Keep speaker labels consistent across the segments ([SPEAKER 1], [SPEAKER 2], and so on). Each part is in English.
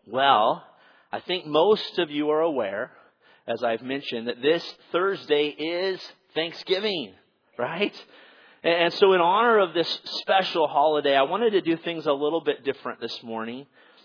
[SPEAKER 1] Well, I think most of you are aware, as I've mentioned, that this Thursday is Thanksgiving, right? And so in honor of this special holiday, I wanted to do things a little bit different this morning.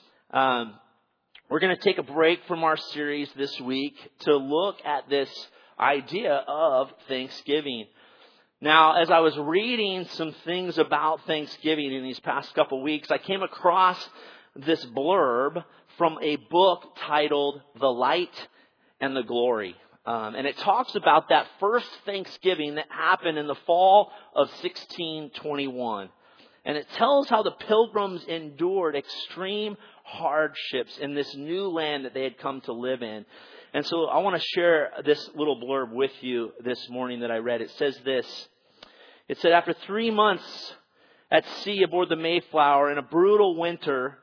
[SPEAKER 1] We're going to take a break from our series this week to look at this idea of Thanksgiving. Now, as I was reading some things about Thanksgiving in these past couple weeks, I came across this blurb from a book titled The Light and the Glory. And it talks about that first Thanksgiving that happened in the fall of 1621. And it tells how the Pilgrims endured extreme hardships in this new land that they had come to live in. And so I want to share this little blurb with you this morning that I read. It says this. It said, after 3 months at sea aboard the Mayflower in a brutal winter,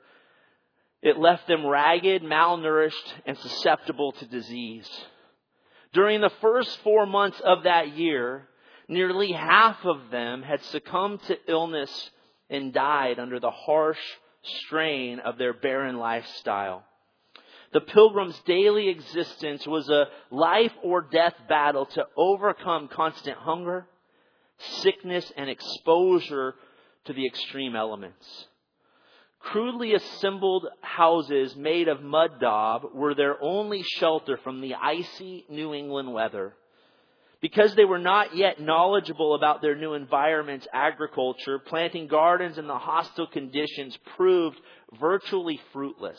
[SPEAKER 1] it left them ragged, malnourished, and susceptible to disease. During the first 4 months of that year, nearly half of them had succumbed to illness and died under the harsh strain of their barren lifestyle. The Pilgrims' daily existence was a life or death battle to overcome constant hunger, sickness, and exposure to the extreme elements. Crudely assembled houses made of mud daub were their only shelter from the icy New England weather. Because they were not yet knowledgeable about their new environment's agriculture, planting gardens in the hostile conditions proved virtually fruitless.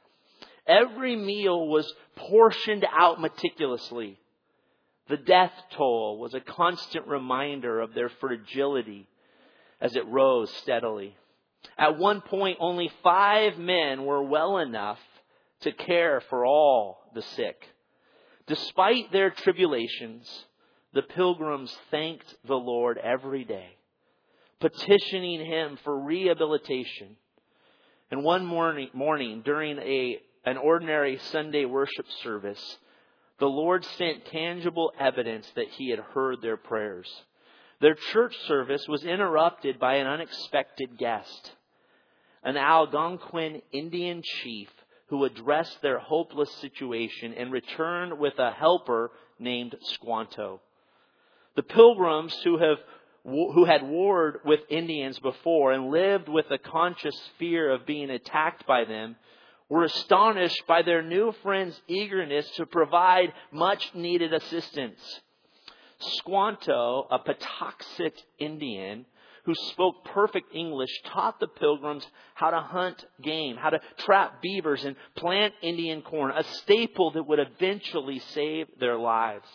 [SPEAKER 1] Every meal was portioned out meticulously. The death toll was a constant reminder of their fragility as it rose steadily. At one point, only 5 men were well enough to care for all the sick. Despite their tribulations, the Pilgrims thanked the Lord every day, petitioning Him for rehabilitation. And one morning during an ordinary Sunday worship service, the Lord sent tangible evidence that He had heard their prayers. Their church service was interrupted by an unexpected guest, an Algonquin Indian chief who addressed their hopeless situation and returned with a helper named Squanto. The Pilgrims who had warred with Indians before and lived with a conscious fear of being attacked by them were astonished by their new friend's eagerness to provide much needed assistance. Squanto, a Patuxet Indian who spoke perfect English, taught the Pilgrims how to hunt game, how to trap beavers and plant Indian corn, a staple that would eventually save their lives.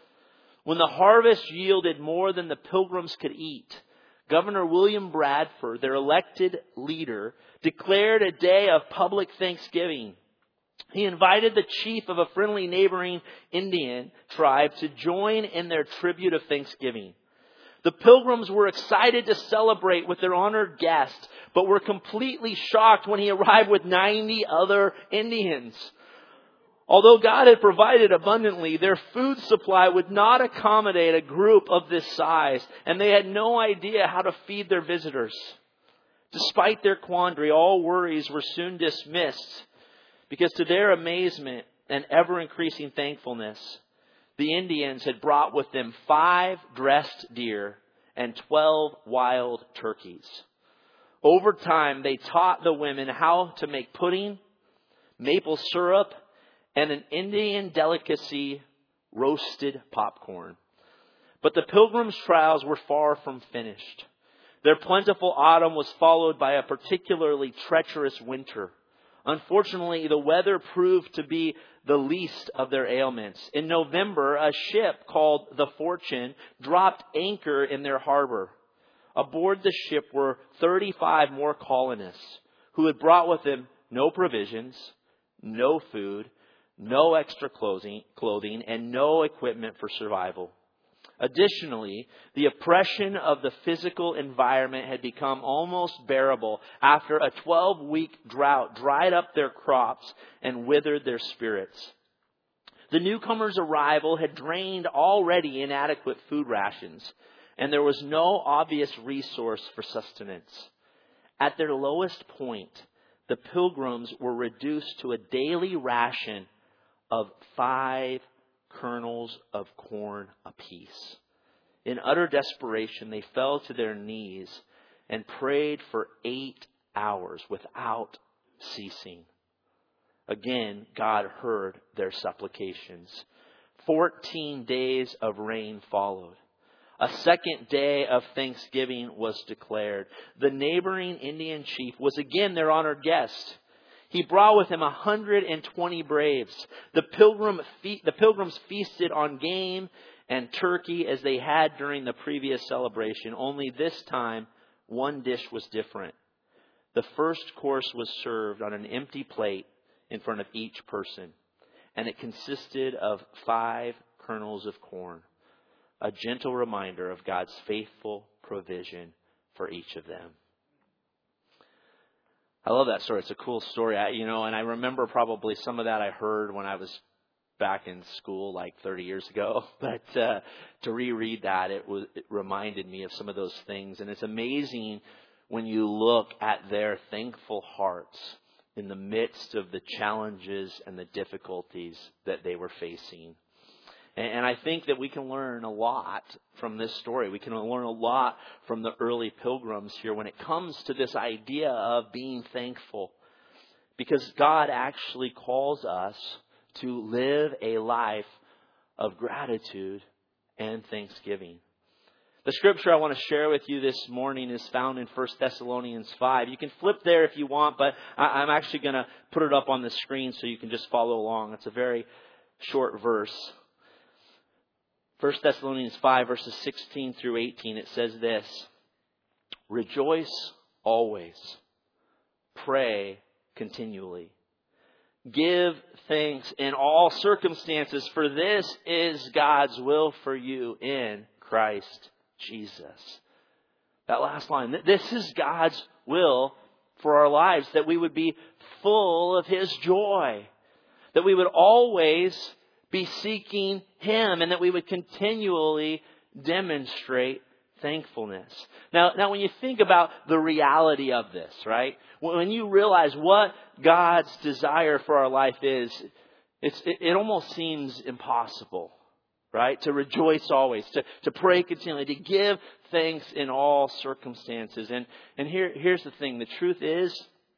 [SPEAKER 1] When the harvest yielded more than the Pilgrims could eat, Governor William Bradford, their elected leader, declared a day of public thanksgiving. He invited the chief of a friendly neighboring Indian tribe to join in their tribute of thanksgiving. The Pilgrims were excited to celebrate with their honored guest, but were completely shocked when he arrived with 90 other Indians. Although God had provided abundantly, their food supply would not accommodate a group of this size, and they had no idea how to feed their visitors. Despite their quandary, all worries were soon dismissed, because to their amazement and ever-increasing thankfulness, the Indians had brought with them 5 dressed deer and 12 wild turkeys. Over time, they taught the women how to make pudding, maple syrup, and an Indian delicacy, roasted popcorn. But the Pilgrims' trials were far from finished. Their plentiful autumn was followed by a particularly treacherous winter. Unfortunately, the weather proved to be the least of their ailments. In November, a ship called the Fortune dropped anchor in their harbor. Aboard the ship were 35 more colonists who had brought with them no provisions, no food, no extra clothing, and no equipment for survival. Additionally, the oppression of the physical environment had become almost bearable after a 12-week drought dried up their crops and withered their spirits. The newcomers' arrival had drained already inadequate food rations, and there was no obvious resource for sustenance. At their lowest point, the pilgrims were reduced to a daily ration of 5 kernels of corn apiece. In utter desperation, they fell to their knees and prayed for 8 hours without ceasing. Again, God heard their supplications. 14 days of rain followed. A second day of thanksgiving was declared. The neighboring Indian chief was again their honored guest. He brought with him 120 braves. The pilgrims feasted on game and turkey as they had during the previous celebration. Only this time, one dish was different. The first course was served on an empty plate in front of each person, and it consisted of 5 kernels of corn, a gentle reminder of God's faithful provision for each of them. I love that story. It's a cool story. And I remember probably some of that I heard when I was back in school like 30 years ago. But to reread that, it reminded me of some of those things. And it's amazing when you look at their thankful hearts in the midst of the challenges and the difficulties that they were facing. And I think that we can learn a lot from this story. We can learn a lot from the early pilgrims here when it comes to this idea of being thankful. Because God actually calls us to live a life of gratitude and thanksgiving. The scripture I want to share with you this morning is found in 1 Thessalonians 5. You can flip there if you want, but I'm actually going to put it up on the screen so you can just follow along. It's a very short verse. 1 Thessalonians 5, verses 16 through 18, it says this: Rejoice always. Pray continually. Give thanks in all circumstances, for this is God's will for you in Christ Jesus. That last line. This is God's will for our lives, that we would be full of His joy, that we would always be seeking Him, and that we would continually demonstrate thankfulness. Now, when you think about the reality of this, right? When you realize what God's desire for our life is, it almost seems impossible, right? To rejoice always, to pray continually, to give thanks in all circumstances. And here's the thing. The truth is,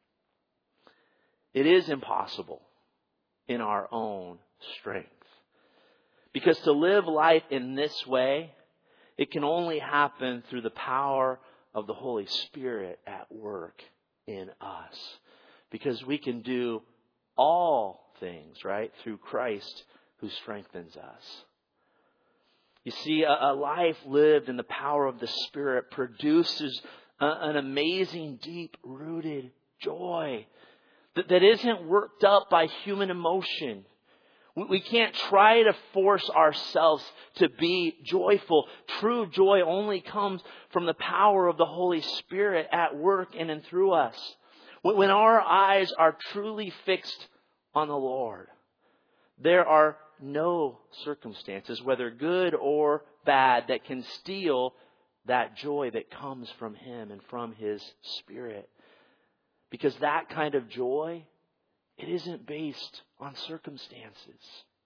[SPEAKER 1] it is impossible in our own strength. Because to live life in this way, it can only happen through the power of the Holy Spirit at work in us. Because we can do all things, right, through Christ who strengthens us. You see, a life lived in the power of the Spirit produces an amazing, deep-rooted joy that isn't worked up by human emotion. We can't try to force ourselves to be joyful. True joy only comes from the power of the Holy Spirit at work in and through us. When our eyes are truly fixed on the Lord, there are no circumstances, whether good or bad, that can steal that joy that comes from Him and from His Spirit. Because that kind of joy, it isn't based on circumstances.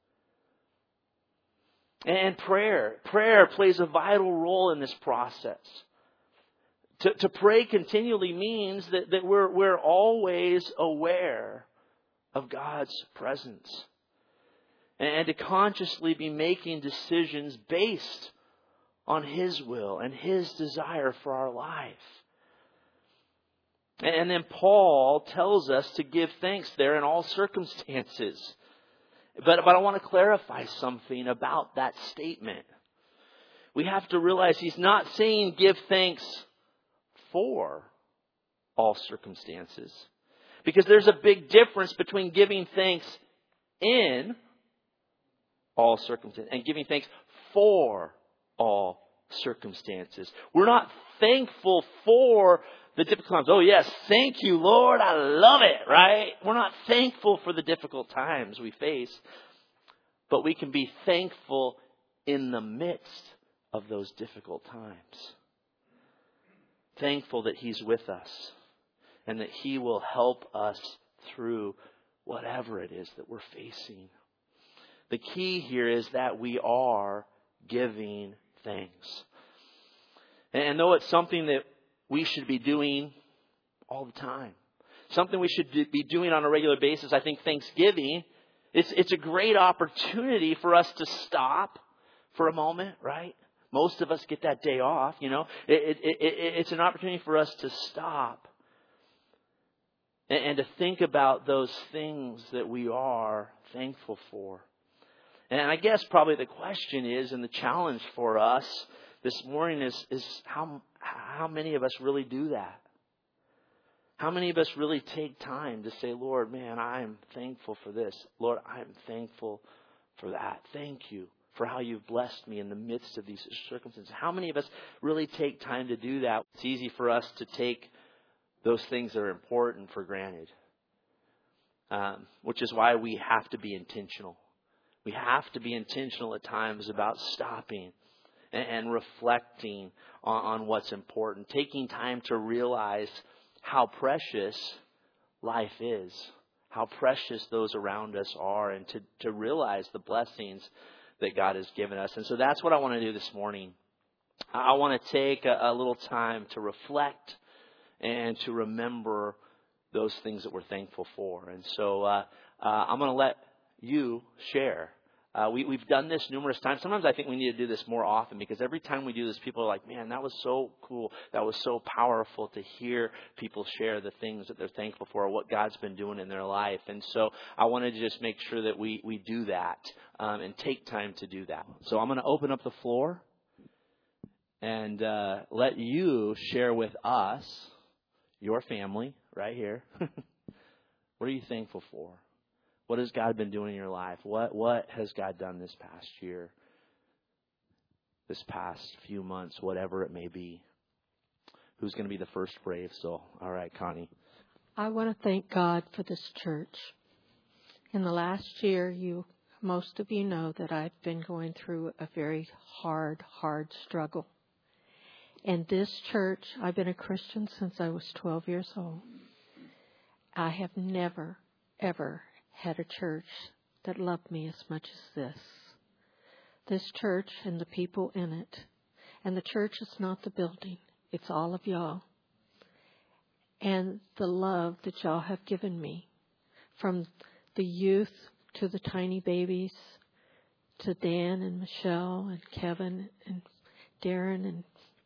[SPEAKER 1] And prayer plays a vital role in this process. To pray continually means that we're always aware of God's presence. And to consciously be making decisions based on His will and His desire for our life. And then Paul tells us to give thanks there in all circumstances. But I want to clarify something about that statement. We have to realize he's not saying give thanks for all circumstances. Because there's a big difference between giving thanks in all circumstances and giving thanks for all circumstances. We're not thankful for the difficult times. Oh yes, thank you, Lord. I love it, right? We're not thankful for the difficult times we face. But we can be thankful in the midst of those difficult times. Thankful that He's with us. and that He will help us through whatever it is that we're facing. The key here is that we are giving thanks. And though it's something that we should be doing all the time, something we should be doing on a regular basis, I think Thanksgiving, it's a great opportunity for us to stop for a moment, right? Most of us get that day off, It's an opportunity for us to stop and to think about those things that we are thankful for. And I guess probably the question is, and the challenge for us this morning is how many of us really do that? How many of us really take time to say, Lord, man, I'm thankful for this. Lord, I'm thankful for that. Thank you for how you've blessed me in the midst of these circumstances. How many of us really take time to do that? It's easy for us to take those things that are important for granted, which is why we have to be intentional. We have to be intentional at times about stopping and reflecting on what's important, taking time to realize how precious life is, how precious those around us are, and to realize the blessings that God has given us. And so that's what I want to do this morning. I want to take a little time to reflect and to remember those things that we're thankful for. And so I'm going to let you share. We've done this numerous times. Sometimes I think we need to do this more often, because every time we do this, people are like, man, that was so cool. That was so powerful to hear people share the things that they're thankful for, or what God's been doing in their life. And so I wanted to just make sure that we do that and take time to do that. So I'm going to open up the floor and let you share with us, your family right here. What are you thankful for? What has God been doing in your life? What has God done this past year, this past few months, whatever it may be? Who's going to be the first brave soul? All right, Connie.
[SPEAKER 2] I want to thank God for this church. In the last year, most of you know that I've been going through a very hard struggle. And this church, I've been a Christian since I was 12 years old. I have never, ever had a church that loved me as much as this. This church and the people in it. And the church is not the building. It's all of y'all. And the love that y'all have given me. From the youth to the tiny babies, to Dan and Michelle and Kevin and Darren and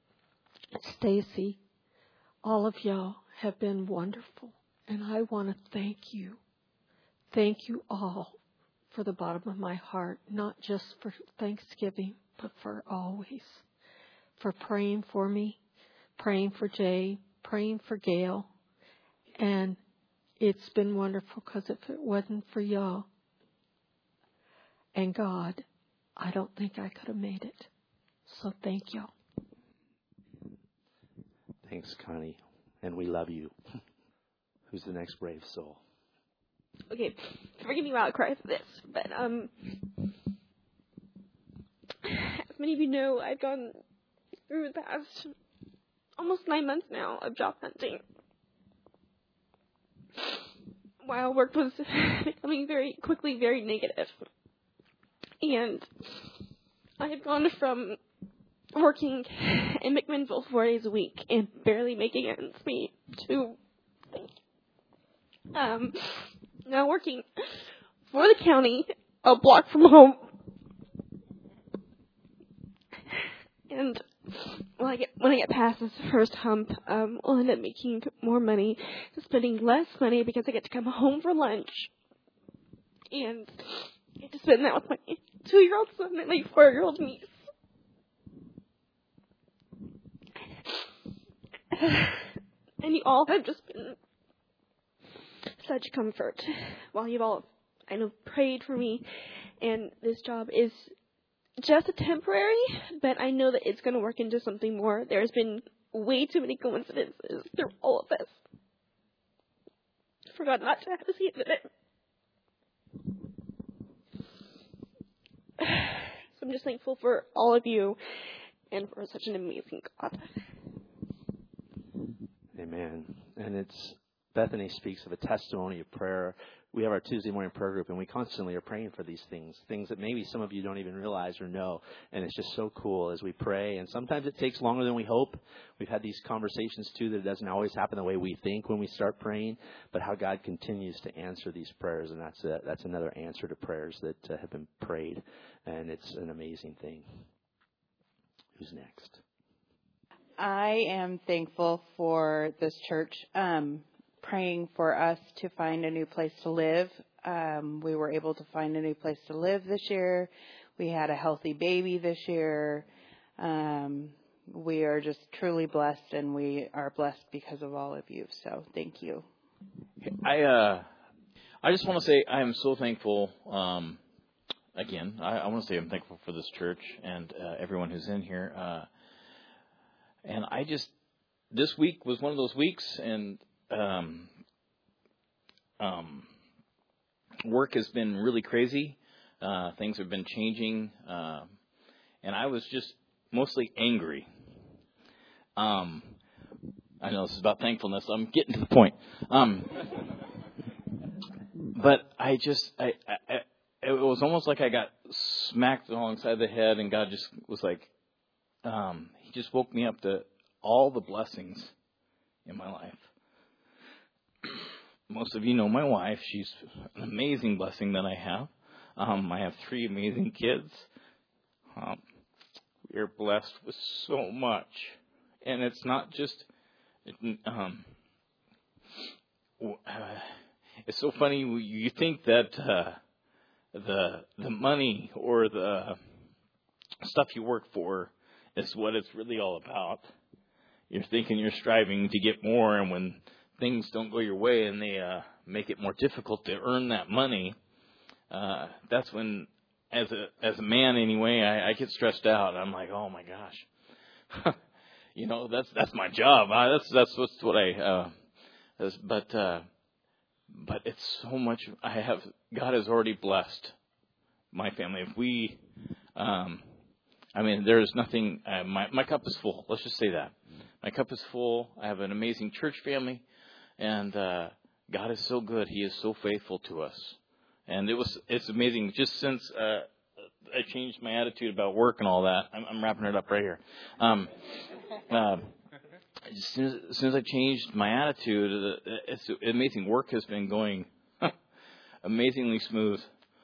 [SPEAKER 2] Stacy. All of y'all have been wonderful. And I want to thank you. Thank you all for the bottom of my heart, not just for Thanksgiving, but for always. For praying for me, praying for Jay, praying for Gail. And it's been wonderful, because if it wasn't for y'all and God, I don't think I could have made it. So thank y'all.
[SPEAKER 1] Thanks, Connie. And we love you. Who's the next brave soul?
[SPEAKER 3] Okay, forgive me while I cry for this, but as many of you know, I've gone through the past almost 9 months now of job hunting. While work was becoming very quickly very negative. And I have gone from working in McMinnville 4 days a week and barely making ends meet to now working for the county a block from home. And when I get past this first hump, I'll end up making more money, spending less money because I get to come home for lunch. And I get to spend that with my 2-year-old son and my 4-year-old niece. And you all have just been such comfort while you've all, I know, prayed for me. And this job is just a temporary, but I know that it's going to work into something more. There's been way too many coincidences through all of this. I forgot not to have a seat with it. So I'm just thankful for all of you and for such an amazing God.
[SPEAKER 1] Amen. And it's Bethany speaks of a testimony of prayer. We have our Tuesday morning prayer group, and we constantly are praying for these things that maybe some of you don't even realize or know. And it's just so cool as we pray. And sometimes it takes longer than we hope. We've had these conversations, too, that it doesn't always happen the way we think when we start praying, but how God continues to answer these prayers. And that's another answer to prayers that have been prayed. And it's an amazing thing. Who's next?
[SPEAKER 4] I am thankful for this church. Praying for us to find a new place to live. We were able to find a new place to live this year. We had a healthy baby this year. We are just truly blessed, and we are blessed because of all of you. So thank you.
[SPEAKER 5] I just want to say I am so thankful. Again, I want to say I'm thankful for this church and everyone who's in here. And this week was one of those weeks, and work has been really crazy. Things have been changing. And I was just mostly angry. I know this is about thankfulness. I'm getting to the point. But it was almost like I got smacked alongside the head, and God just was like, He just woke me up to all the blessings in my life. Most of you know my wife. She's an amazing blessing that I have. I have 3 amazing kids. We are blessed with so much. And it's not just... it's so funny. You think that the money or the stuff you work for is what it's really all about. You're thinking you're striving to get more, and when things don't go your way and they make it more difficult to earn that money, that's when, as a man anyway, I get stressed out. I'm like, oh my gosh, that's my job. That's what I. But it's so much. God has already blessed my family. If we, there's nothing. My cup is full. Let's just say that. My cup is full. I have an amazing church family. And God is so good. He is so faithful to us. And it's amazing. Just since I changed my attitude about work and all that, I'm wrapping it up right here. As soon as I changed my attitude, it's amazing. Work has been going amazingly smooth.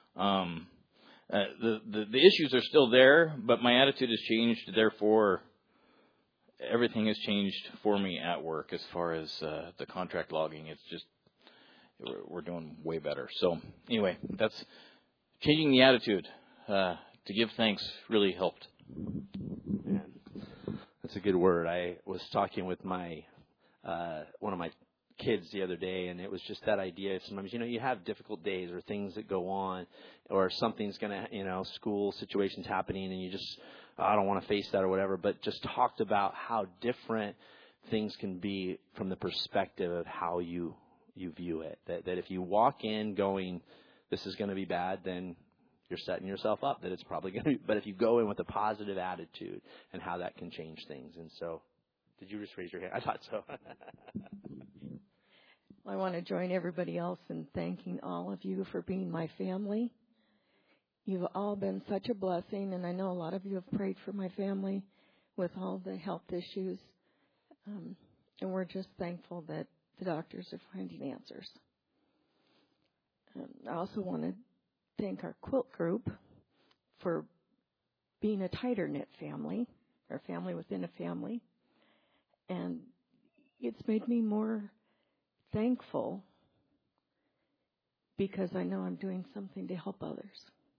[SPEAKER 5] The issues are still there, but my attitude has changed. Therefore, everything has changed for me at work as far as the contract logging. It's just, we're doing way better. So anyway, that's changing the attitude to give thanks really helped.
[SPEAKER 1] Man, that's a good word. I was talking with my one of my kids the other day, and it was just that idea. Sometimes, you have difficult days or things that go on, or something's going to, school situations happening, and you just, I don't want to face that or whatever, but just talked about how different things can be from the perspective of how you view it. That if you walk in going, this is going to be bad, then you're setting yourself up that it's probably going to be. But if you go in with a positive attitude, and how that can change things. And so, did you just raise your hand? I thought so.
[SPEAKER 2] I want to join everybody else in thanking all of you for being my family. You've all been such a blessing, and I know a lot of you have prayed for my family with all the health issues. And we're just thankful that the doctors are finding answers. I also want to thank our quilt group for being a tighter knit family, or family within a family. And it's made me more thankful because I know I'm doing something to help others.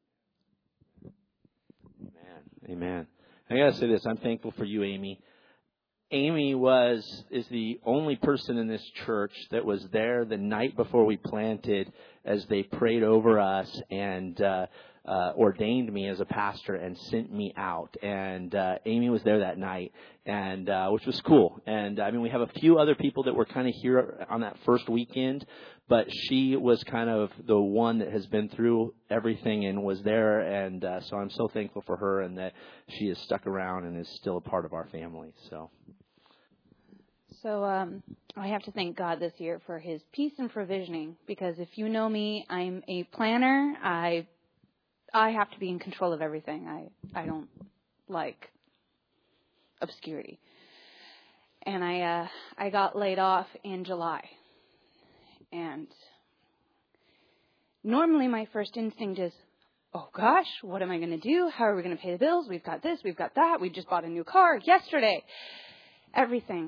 [SPEAKER 1] Amen. I got to say this. I'm thankful for you, Amy. Amy is the only person in this church that was there the night before we planted as they prayed over us and ordained me as a pastor and sent me out. And Amy was there that night, and which was cool. And we have a few other people that were kind of here on that first weekend, but she was kind of the one that has been through everything and was there. And so I'm so thankful for her and that she is stuck around and is still a part of our family.
[SPEAKER 4] So I have to thank God this year for his peace and provisioning, because if you know me, I'm a planner. I have to be in control of everything. I don't like obscurity. And I got laid off in July. And normally my first instinct is, oh gosh, what am I going to do? How are we going to pay the bills? We've got this, we've got that. We just bought a new car yesterday. Everything.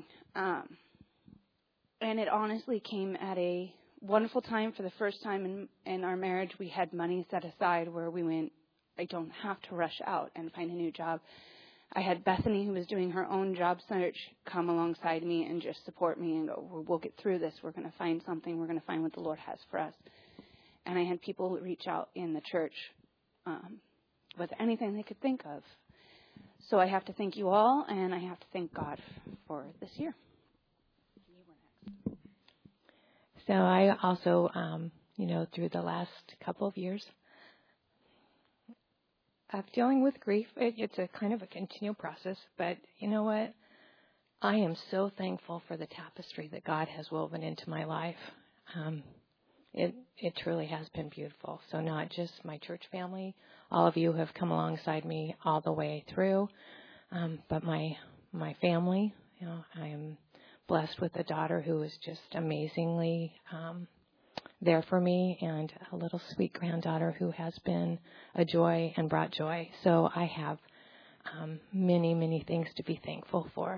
[SPEAKER 4] And it honestly came at a wonderful time. For the first time in our marriage, we had money set aside where we went, I don't have to rush out and find a new job. I had Bethany, who was doing her own job search, come alongside me and just support me and go, we'll get through this. We're going to find something. We're going to find what the Lord has for us. And I had people reach out in the church with anything they could think of. So I have to thank you all, and I have to thank God for this year.
[SPEAKER 6] So I also, through the last couple of years of dealing with grief, it's a kind of a continual process. But you know what? I am so thankful for the tapestry that God has woven into my life. It truly has been beautiful. So not just my church family, all of you have come alongside me all the way through, but my family, I am blessed with a daughter who is just amazingly there for me, and a little sweet granddaughter who has been a joy and brought joy. So I have many, many things to be thankful for.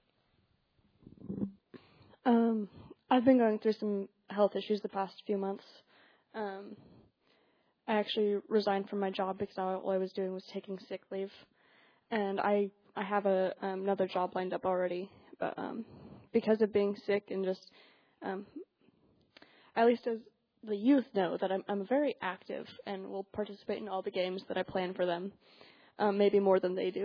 [SPEAKER 3] I've been going through some health issues the past few months. I actually resigned from my job because all I was doing was taking sick leave, and I have another job lined up already, but because of being sick and just at least as the youth know that I'm very active and will participate in all the games that I plan for them, maybe more than they do.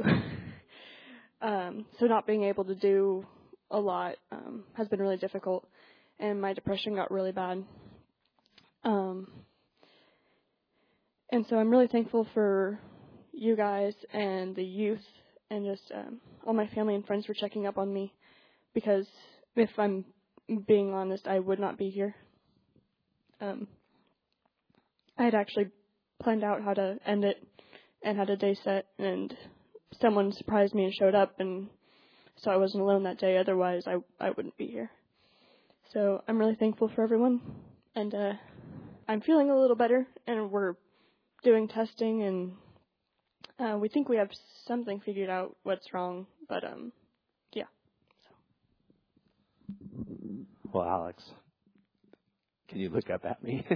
[SPEAKER 3] So not being able to do a lot has been really difficult, and my depression got really bad. And so I'm really thankful for you guys and the youth and just all my family and friends for checking up on me, because if I'm being honest, I would not be here. I had actually planned out how to end it and had a day set, and someone surprised me and showed up, and so I wasn't alone that day. Otherwise, I wouldn't be here. So I'm really thankful for everyone, and I'm feeling a little better, and we're doing testing, and we think we have something figured out what's wrong, but yeah.
[SPEAKER 7] Well, Alex, can you look up at me?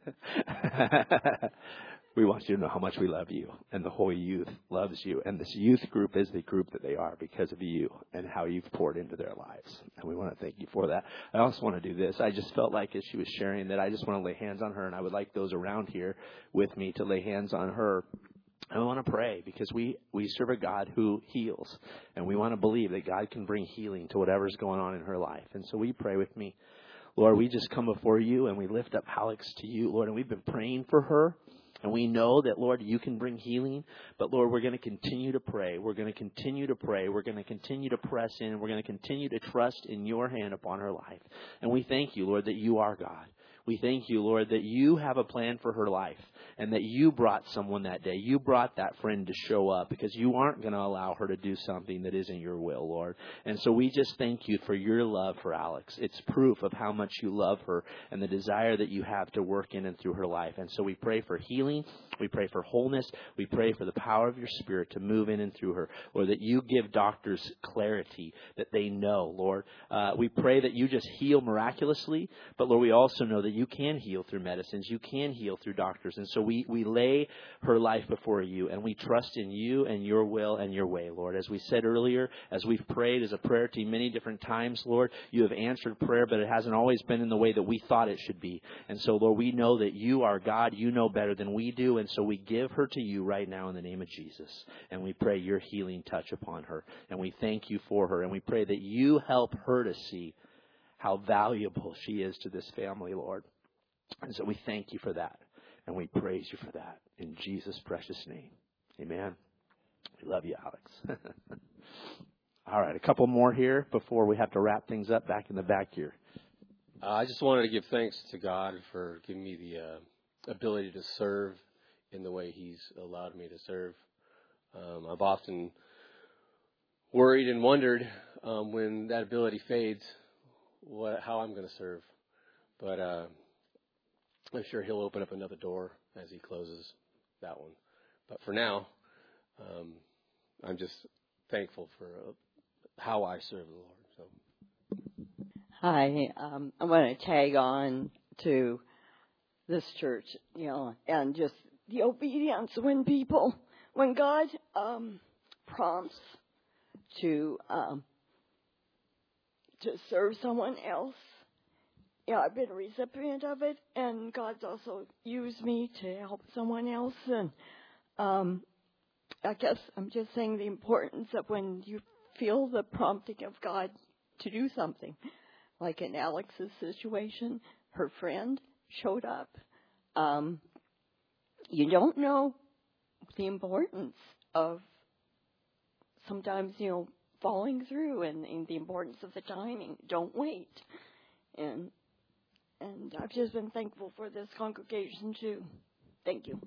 [SPEAKER 7] We want you to know how much we love you, and the whole youth loves you, and this youth group is the group that they are because of you and how you've poured into their lives, and we want to thank you for that. I also want to do this. I just felt like as she was sharing that I just want to lay hands on her, and I would like those around here with me to lay hands on her. I want to pray because we serve a God who heals, and we want to believe that God can bring healing to whatever's going on in her life. And so we pray with me. Lord, we just come before you, and we lift up Alex to you, Lord, and we've been praying for her. And we know that, Lord, you can bring healing. But, Lord, we're going to continue to pray. We're going to continue to pray. We're going to continue to press in. We're going to continue to trust in your hand upon her life. And we thank you, Lord, that you are God. We thank you, Lord, that you have a plan for her life and that you brought someone that day. You brought that friend to show up because you aren't going to allow her to do something that isn't your will, Lord. And so we just thank you for your love for Alex. It's proof of how much you love her and the desire that you have to work in and through her life. And so we pray for healing. We pray for wholeness. We pray for the power of your Spirit to move in and through her, Lord, that you give doctors clarity that they know, Lord. We pray that you just heal miraculously, but, Lord, we also know that you can heal through medicines. You can heal through doctors. And so we lay her life before you, and we trust in you and your will and your way, Lord. As we said earlier, as we've prayed as a prayer team many different times, Lord, you have answered prayer, but it hasn't always been in the way that we thought it should be. And so, Lord, we know that you are God. You know better than we do. And so we give her to you right now in the name of Jesus. And we pray your healing touch upon her. And we thank you for her. And we pray that you help her to see how valuable she is to this family, Lord. And so we thank you for that. And we praise you for that. In Jesus' precious name. Amen. We love you, Alex. All right, a couple more here before we have to wrap things up back in the back here.
[SPEAKER 8] I just wanted to give thanks to God for giving me the ability to serve in the way He's allowed me to serve. I've often worried and wondered when that ability fades, how I'm going to serve. But I'm sure He'll open up another door as He closes that one. But for now, I'm just thankful for how I serve the Lord. So.
[SPEAKER 9] Hi, I want to tag on to this church, and just the obedience when God prompts to serve someone else. Yeah, I've been a recipient of it, and God's also used me to help someone else. And I guess I'm just saying the importance of when you feel the prompting of God to do something. Like in Alex's situation, her friend showed up. You don't know the importance of sometimes, following through and the importance of the timing. Don't wait. And I've just been thankful for this congregation too. Thank you.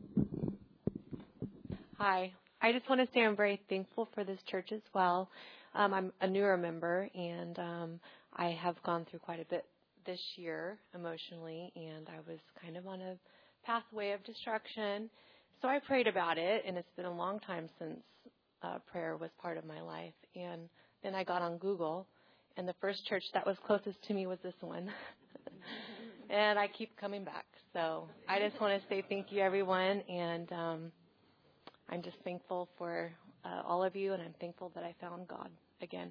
[SPEAKER 6] Hi. I just want to say I'm very thankful for this church as well. I'm a newer member, and I have gone through quite a bit this year emotionally, and I was kind of on a pathway of destruction. So I prayed about it, and it's been a long time since prayer was part of my life. And then I got on Google, and the first church that was closest to me was this one. And I keep coming back. So I just want to say thank you, everyone, and I'm just thankful for all of you, and I'm thankful that I found God again.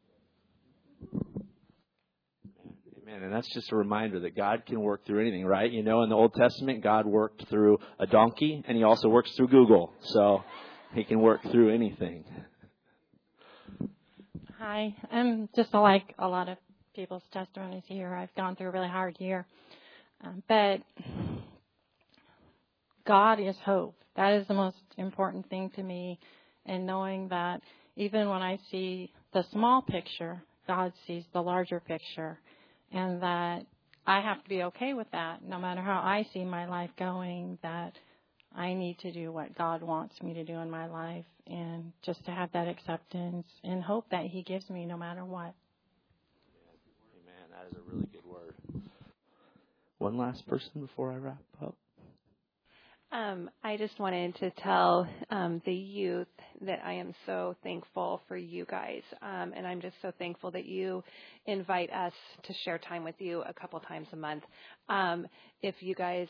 [SPEAKER 7] Amen. And that's just a reminder that God can work through anything, right? In the Old Testament, God worked through a donkey, and He also works through Google. So He can work through anything.
[SPEAKER 10] Hi. Just like a lot of people's testimonies here, I've gone through a really hard year. But God is hope. That is the most important thing to me. And knowing that even when I see the small picture, God sees the larger picture. And that I have to be okay with that, no matter how I see my life going, that I need to do what God wants me to do in my life, and just to have that acceptance and hope that He gives me no matter what.
[SPEAKER 7] Amen. That is a really good word. One last person before I wrap up.
[SPEAKER 11] I just wanted to tell the youth that I am so thankful for you guys, and I'm just so thankful that you invite us to share time with you a couple times a month. If you guys,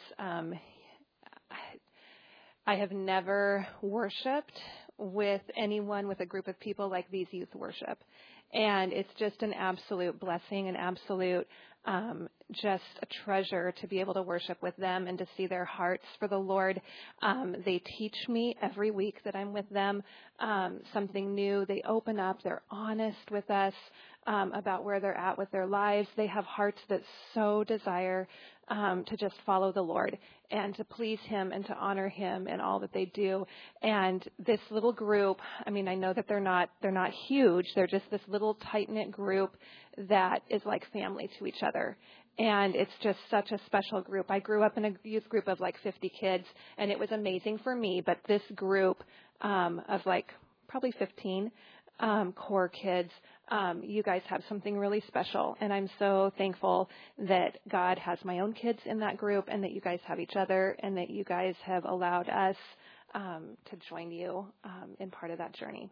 [SPEAKER 11] I have never worshiped with anyone, with a group of people like these youth worship, and it's just an absolute blessing, an absolute just a treasure to be able to worship with them and to see their hearts for the Lord. They teach me every week that I'm with them something new. They open up. They're honest with us about where they're at with their lives. They have hearts that so desire to just follow the Lord and to please Him and to honor Him in all that they do. And this little group, I mean, I know that they're not huge. They're just this little tight-knit group that is like family to each other. And it's just such a special group. I grew up in a youth group of like 50 kids, and it was amazing for me. But this group of like probably 15 core kids, you guys have something really special. And I'm so thankful that God has my own kids in that group, and that you guys have each other, and that you guys have allowed us to join you in part of that journey.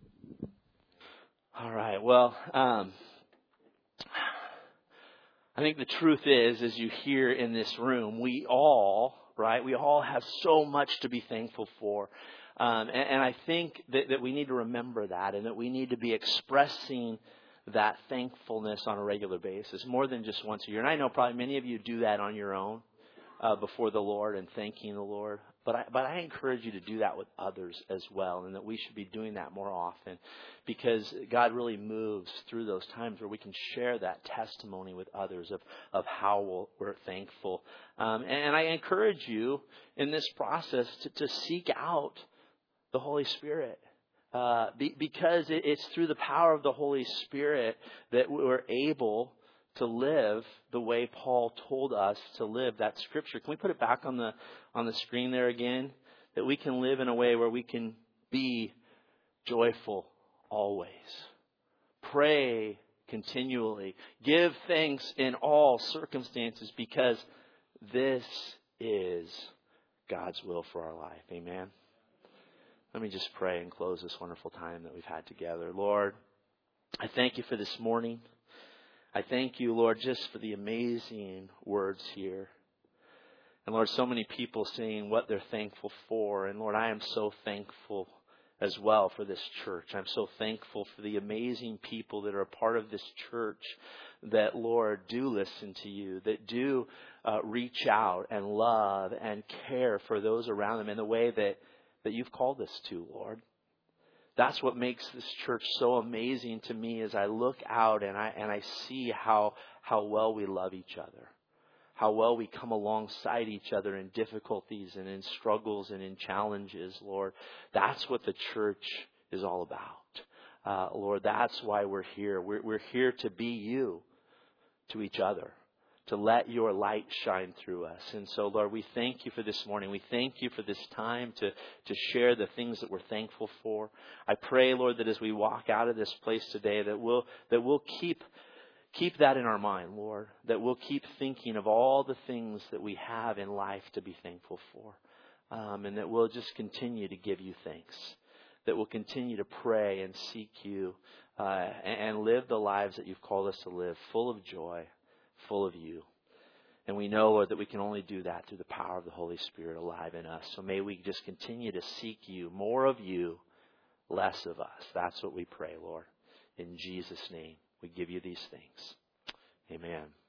[SPEAKER 1] All right. Well, I think the truth is, as you hear in this room, we all have so much to be thankful for. And I think that we need to remember that, and that we need to be expressing that thankfulness on a regular basis, more than just once a year. And I know probably many of you do that on your own before the Lord and thanking the Lord. But I encourage you to do that with others as well, and that we should be doing that more often, because God really moves through those times where we can share that testimony with others of how we're thankful. And I encourage you in this process to seek out the Holy Spirit. because it's through the power of the Holy Spirit that we're able to live the way Paul told us to live. That scripture. Can we put it back on the screen there again? That we can live in a way where we can be joyful always. Pray continually. Give thanks in all circumstances, because this is God's will for our life. Amen. Let me just pray and close this wonderful time that we've had together. Lord, I thank you for this morning. I thank you, Lord, just for the amazing words here. And Lord, so many people saying what they're thankful for. And Lord, I am so thankful as well for this church. I'm so thankful for the amazing people that are a part of this church that, Lord, do listen to you, that do reach out and love and care for those around them in the way that you've called us to, Lord. That's what makes this church so amazing to me as I look out and I see how well we love each other. How well we come alongside each other in difficulties and in struggles and in challenges, Lord. That's what the church is all about. Lord, that's why we're here. We're here to be you to each other, to let your light shine through us. And so, Lord, we thank you for this morning. We thank you for this time to share the things that we're thankful for. I pray, Lord, that as we walk out of this place today, that we'll keep that in our mind, Lord, that we'll keep thinking of all the things that we have in life to be thankful for, and that we'll just continue to give you thanks, that we'll continue to pray and seek you and live the lives that you've called us to live, full of joy, full of you. And we know, Lord, that we can only do that through the power of the Holy Spirit alive in us. So may we just continue to seek you, more of you, less of us. That's what we pray, Lord. In Jesus' name. We give you these things. Amen.